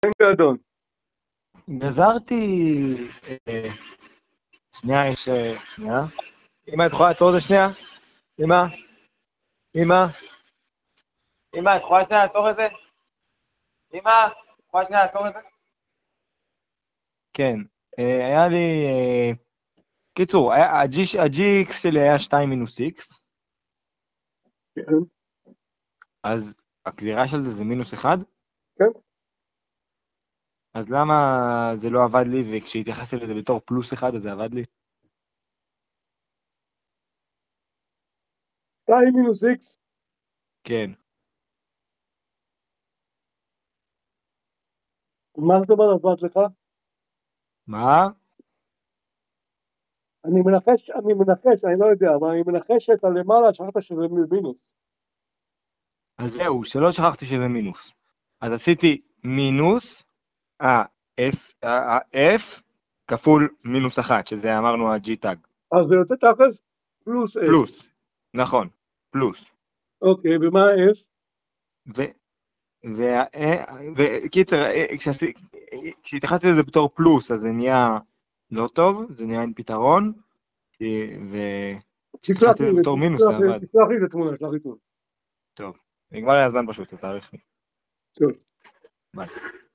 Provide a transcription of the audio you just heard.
כן, גדול. גזרתי, שנייה, שנייה. אמא, את יכולה לעצור את זה שנייה? אמא, את יכולה שנייה לעצור את זה? אמא, את יכולה שנייה לעצור את זה? כן, היה לי, קיצור, ה-GX שלי היה 2 מינוס X, כן. אז הגזירה של זה מינוס 1? כן. אז למה זה לא עבד לי, וכשהתייחסתי לזה בתור פלוס 1, אז זה עבד לי? 2 מינוס X. כן. מה זאת אומרת עבד לך? מה? אני מנחש, אני לא יודע, אבל אני מנחש את הלמעלה, שכחת שזה מינוס. אז זהו, שלא שכחתי שזה מינוס. אז עשיתי מינוס, F כפול מינוס 1, שזה אמרנו ה-G-Tag. אז זה יוצא תכלס פלוס F. פלוס, נכון, פלוס. אוקיי, ומה ה-F? וקיצר, כשהתייחסתי לזה בתור פלוס, אז זה נהיה לא טוב, זה נהיה עם פתרון, וכשהתייחסתי לזה בתור מינוס, זה עבד. תשלח לי את התמונה, שלח לי תמונה. טוב, נגמר לי הזמן פשוט, תאריך לי. טוב. ביי.